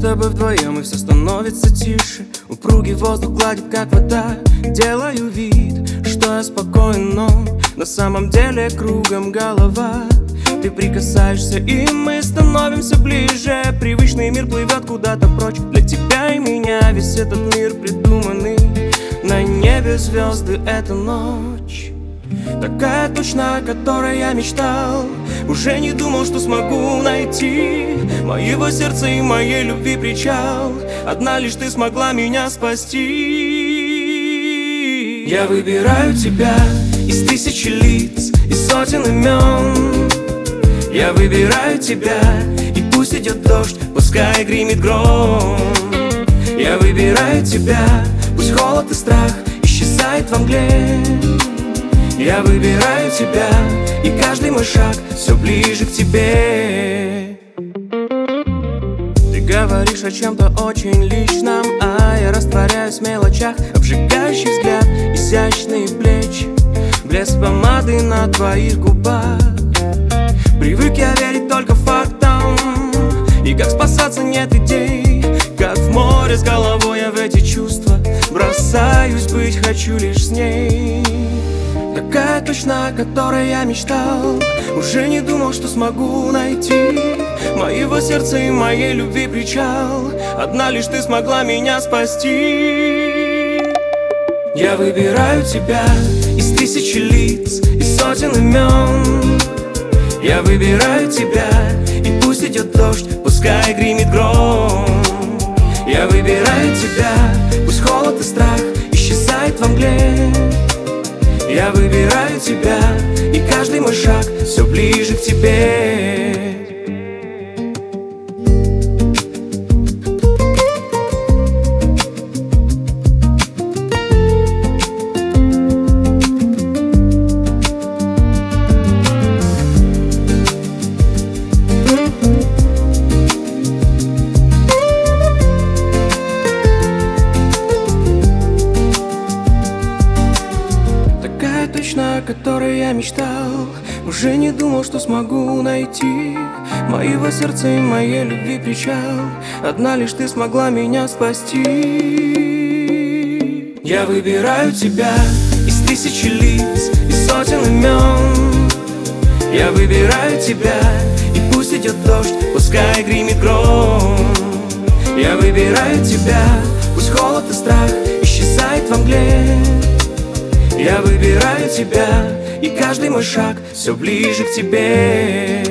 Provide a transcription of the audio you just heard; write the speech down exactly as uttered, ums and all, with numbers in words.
тобой вдвоем, и все становится тише. Упругий воздух гладит, как вода. Делаю вид, что я спокоен, но на самом деле кругом голова. Ты прикасаешься, и мы становимся ближе. Привычный мир плывет куда-то прочь. Для тебя и меня весь этот мир придуманный. На небе звезды — это ночь. Такая точно, о которой я мечтал. Уже не думал, что смогу найти моего сердца и моей любви причал. Одна лишь ты смогла меня спасти. Я выбираю тебя из тысячи лиц, из сотен имен. Я выбираю тебя, и пусть идет дождь, пускай гремит гром. Я выбираю тебя, пусть холод и страх исчезает во мгле. Я выбираю тебя, и каждый мой шаг все ближе к тебе. Ты говоришь о чем-то очень личном, а я растворяюсь в мелочах. Обжигающий взгляд, изящные плечи, блеск помады на твоих губах. Привык я верить только фактам, и как спасаться нет идей. Как в море с головой я в эти чувства бросаюсь, быть хочу лишь с ней. Такая точно, о которой я мечтал. Уже не думал, что смогу найти моего сердца и моей любви причал. Одна лишь ты смогла меня спасти. Я выбираю тебя из тысячи лиц, из сотен имен. Я выбираю тебя, и пусть идет дождь, пускай гремит гром. Я выбираю тебя, пусть холод и страх исчезает во мгле. Я выбираю тебя, и каждый мой шаг все ближе к тебе. Точно, о которой я мечтал. Уже не думал, что смогу найти моего сердца и моей любви причал. Одна лишь ты смогла меня спасти. Я выбираю тебя из тысячи лиц, из сотен имен. Я выбираю тебя, и пусть идет дождь, пускай гремит гром. Я выбираю тебя, пусть холод и страх исчезает во мгле. Я выбираю тебя, и каждый мой шаг все ближе к тебе.